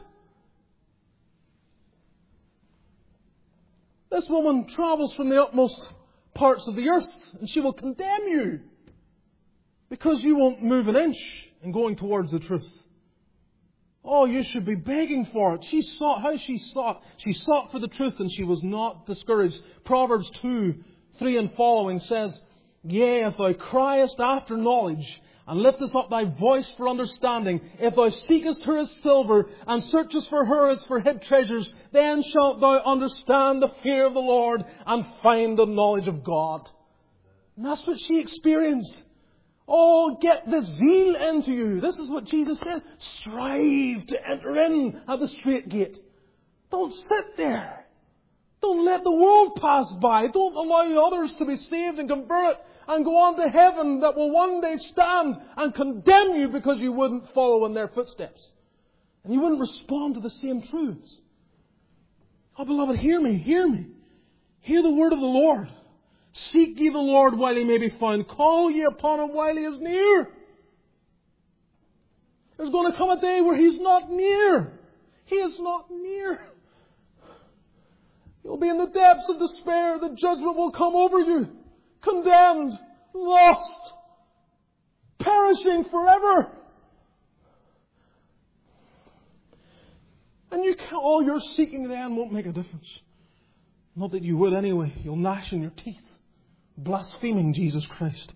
A: This woman travels from the utmost parts of the earth, and she will condemn you because you won't move an inch in going towards the truth. Oh, you should be begging for it. She sought, how she sought? She sought for the truth, and she was not discouraged. Proverbs two, three and following says, Yea, if thou criest after knowledge, and liftest up thy voice for understanding, if thou seekest her as silver, and searchest for her as for hid treasures, then shalt thou understand the fear of the Lord, and find the knowledge of God. And that's what she experienced. Oh, get the zeal into you. This is what Jesus said. Strive to enter in at the straight gate. Don't sit there. Don't let the world pass by. Don't allow others to be saved and convert and go on to heaven that will one day stand and condemn you because you wouldn't follow in their footsteps. And you wouldn't respond to the same truths. Oh, beloved, hear me, hear me. Hear the word of the Lord. Seek ye the Lord while He may be found. Call ye upon Him while He is near. There's going to come a day where He's not near. He is not near. You'll be in the depths of despair. The judgment will come over you. Condemned, lost, perishing forever. And you can't, all your seeking then won't make a difference. Not that you would anyway. You'll gnash in your teeth, blaspheming Jesus Christ.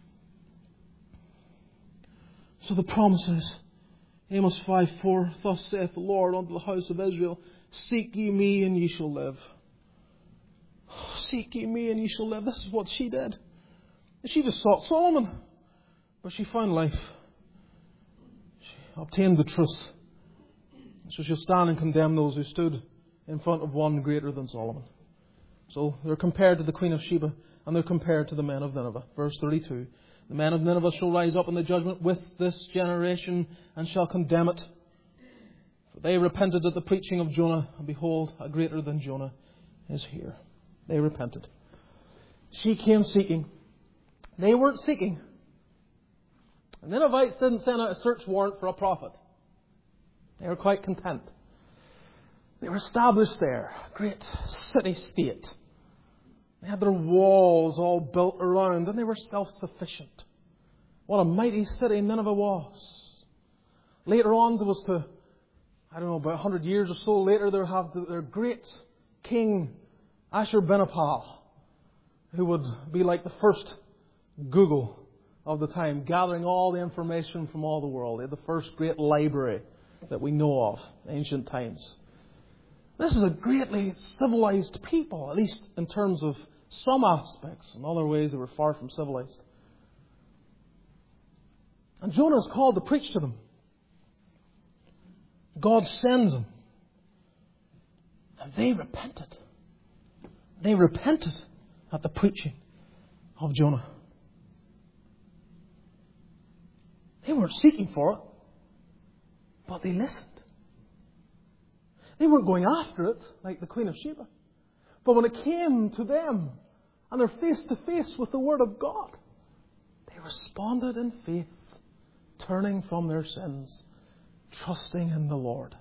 A: So the promise is, Amos five four, Thus saith the Lord unto the house of Israel, Seek ye me and ye shall live. Seek ye me and ye shall live. This is what she did. She just sought Solomon. But she found life. She obtained the truth. So she'll stand and condemn those who stood in front of one greater than Solomon. So they're compared to the Queen of Sheba, and they're compared to the men of Nineveh. Verse thirty-two. The men of Nineveh shall rise up in the judgment with this generation and shall condemn it. For they repented at the preaching of Jonah, and behold, a greater than Jonah is here. They repented. She came seeking. They weren't seeking. The Ninevites didn't send out a search warrant for a prophet. They were quite content. They were established there. A great city-state. They had their walls all built around, and they were self-sufficient. What a mighty city Nineveh was. Later on, there was to, I don't know, about a hundred years or so later, they have their great king, Ashurbanipal, who would be like the first Google of the time, gathering all the information from all the world. They had the first great library that we know of in ancient times. This is a greatly civilized people, at least in terms of some aspects. In other ways, they were far from civilized. And Jonah is called to preach to them. God sends them. And they repented. They repented at the preaching of Jonah. They weren't seeking for it, but they listened. They weren't going after it like the Queen of Sheba. But when it came to them and they're face to face with the Word of God, they responded in faith, turning from their sins, trusting in the Lord.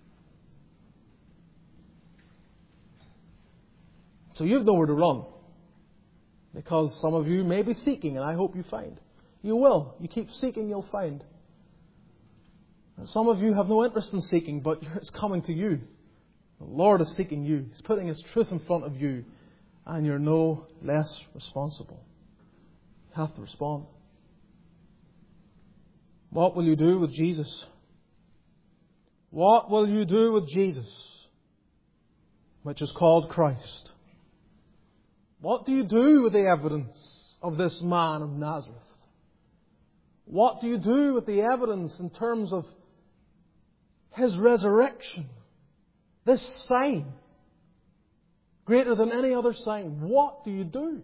A: So you've nowhere to run, because some of you may be seeking, and I hope you find. You will. You keep seeking, you'll find. And some of you have no interest in seeking, but it's coming to you. The Lord is seeking you. He's putting His truth in front of you, and you're no less responsible. You have to respond. What will you do with Jesus? What will you do with Jesus, which is called Christ? What do you do with the evidence of this man of Nazareth? What do you do with the evidence in terms of His resurrection? This sign, greater than any other sign. What do you do?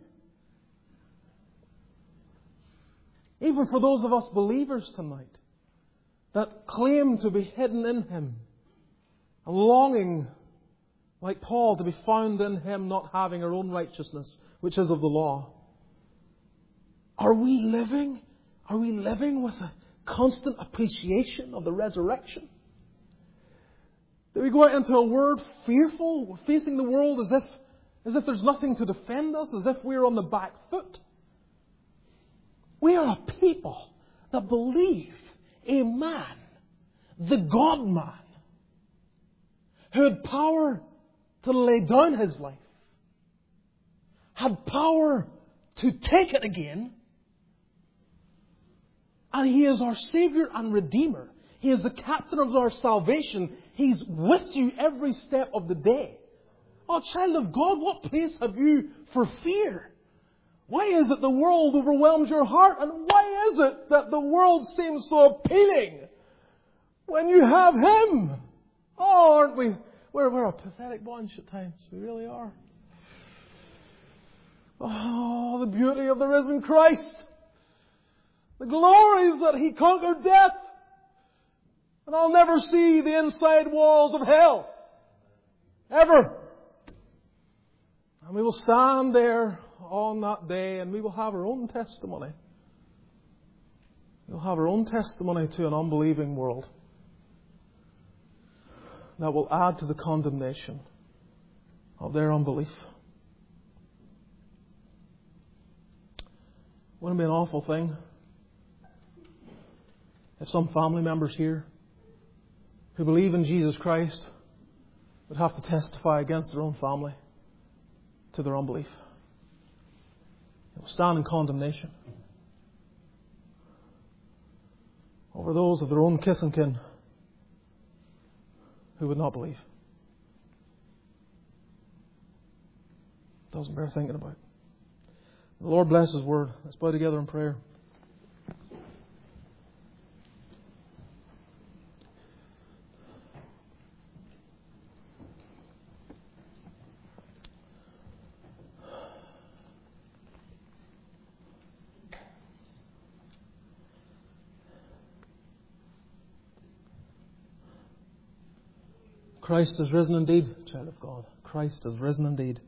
A: Even for those of us believers tonight that claim to be hidden in Him, and longing, like Paul, to be found in Him, not having our own righteousness, which is of the law. Are we living? Are we living with a constant appreciation of the resurrection? Do we go out into a world fearful, facing the world as if, as if there's nothing to defend us, as if we're on the back foot? We are a people that believe a man, the God-man, who had power to lay down His life, had power to take it again, and He is our Saviour and Redeemer. He is the captain of our salvation. He's with you every step of the day. Oh, child of God, what place have you for fear? Why is it the world overwhelms your heart? And why is it that the world seems so appealing when you have Him? Oh, aren't we? We're, we're a pathetic bunch at times. We really are. Oh, the beauty of the risen Christ. The glories that He conquered death. And I'll never see the inside walls of hell. Ever. And we will stand there on that day and we will have our own testimony. We'll have our own testimony to an unbelieving world that will add to the condemnation of their unbelief. Wouldn't it be an awful thing if some family members here who believe in Jesus Christ would have to testify against their own family to their unbelief? It will stand in condemnation over those of their own kiss and kin who would not believe. Doesn't bear thinking about. The Lord bless His word. Let's bow together in prayer. Christ is risen indeed, child of God. Christ is risen indeed.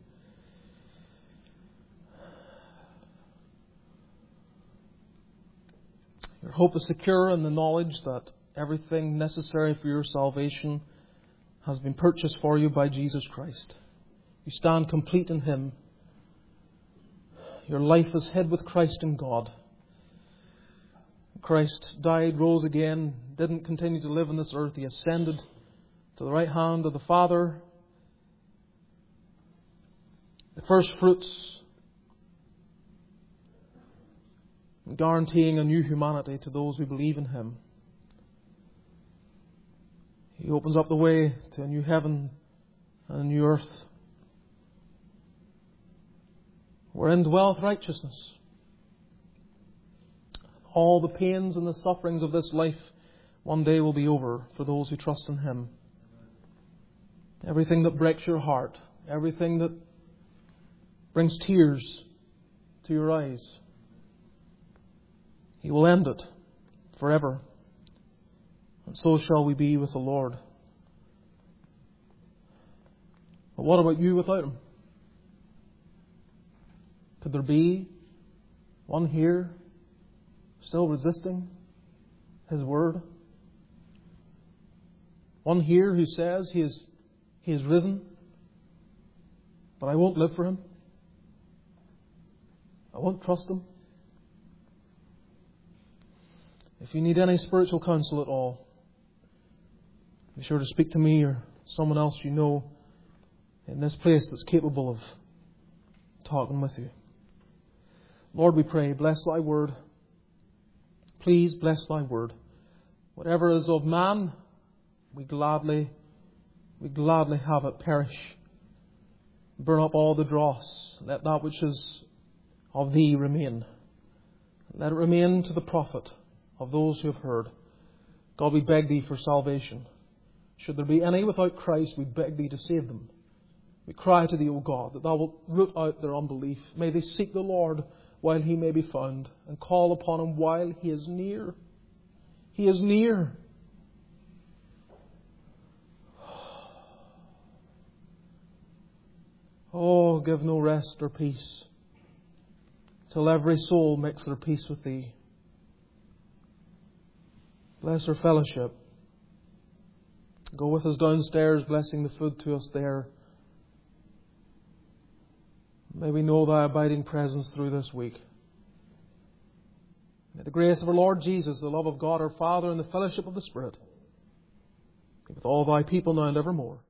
A: Your hope is secure in the knowledge that everything necessary for your salvation has been purchased for you by Jesus Christ. You stand complete in Him. Your life is hid with Christ in God. Christ died, rose again, didn't continue to live on this earth. He ascended to the right hand of the Father. The first fruits, guaranteeing a new humanity to those who believe in Him. He opens up the way to a new heaven and a new earth, wherein dwelleth righteousness. All the pains and the sufferings of this life one day will be over for those who trust in Him. Everything that breaks your heart, everything that brings tears to your eyes, He will end it forever. And so shall we be with the Lord. But what about you without Him? Could there be one here still resisting His word? One here who says He is He is risen, but I won't live for Him. I won't trust Him. If you need any spiritual counsel at all, be sure to speak to me or someone else you know in this place that's capable of talking with you. Lord, we pray, bless Thy word. Please bless Thy word. Whatever is of man, we gladly We gladly have it perish. Burn up all the dross. Let that which is of Thee remain. Let it remain to the profit of those who have heard. God, we beg Thee for salvation. Should there be any without Christ, we beg Thee to save them. We cry to Thee, O God, that Thou wilt root out their unbelief. May they seek the Lord while He may be found, and call upon Him while He is near. He is near. Oh, give no rest or peace till every soul makes their peace with Thee. Bless our fellowship. Go with us downstairs, blessing the food to us there. May we know Thy abiding presence through this week. May the grace of our Lord Jesus, the love of God our Father, and the fellowship of the Spirit be with all Thy people now and evermore.